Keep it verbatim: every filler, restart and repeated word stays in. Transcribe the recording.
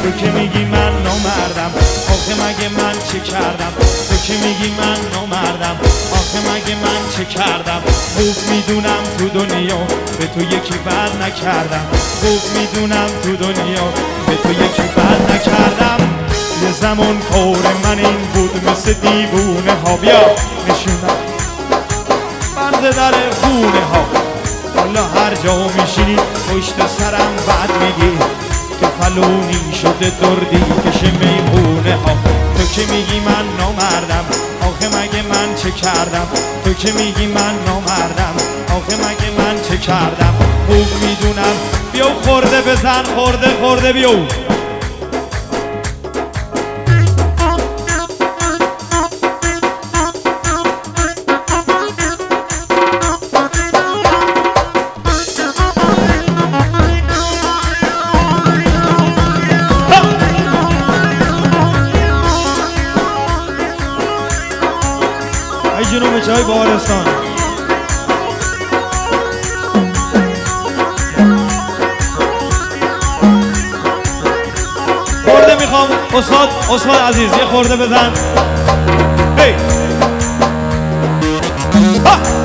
تو که میگی من نامردم، آخه مگه من چه کردم؟ تو که میگی من نامردم، آخه مگه من چه کردم؟ خوب میدونم تو دنیا به تو یکی بر نکردم، خوب میدونم تو دنیا به تو یکی بر نکردم. یه زمان کار من این بود مثل دیوونه ها، بیا نشونم بند در خونه ها. حالا هر جا میشینی پشت سرم بد میگی، تو فلونی شده دردی کش میخونه ها. تو که میگی من نامردم، آخه مگه من چه کردم؟ تو که میگی من نامردم، آخه مگه من چه کردم؟ خوب میدونم. بیو خورده بزن، خورده خورده بیو. جنوب چای بارستان خورده میخوام. استاد عثمان عزیز یه خورده بزن. هی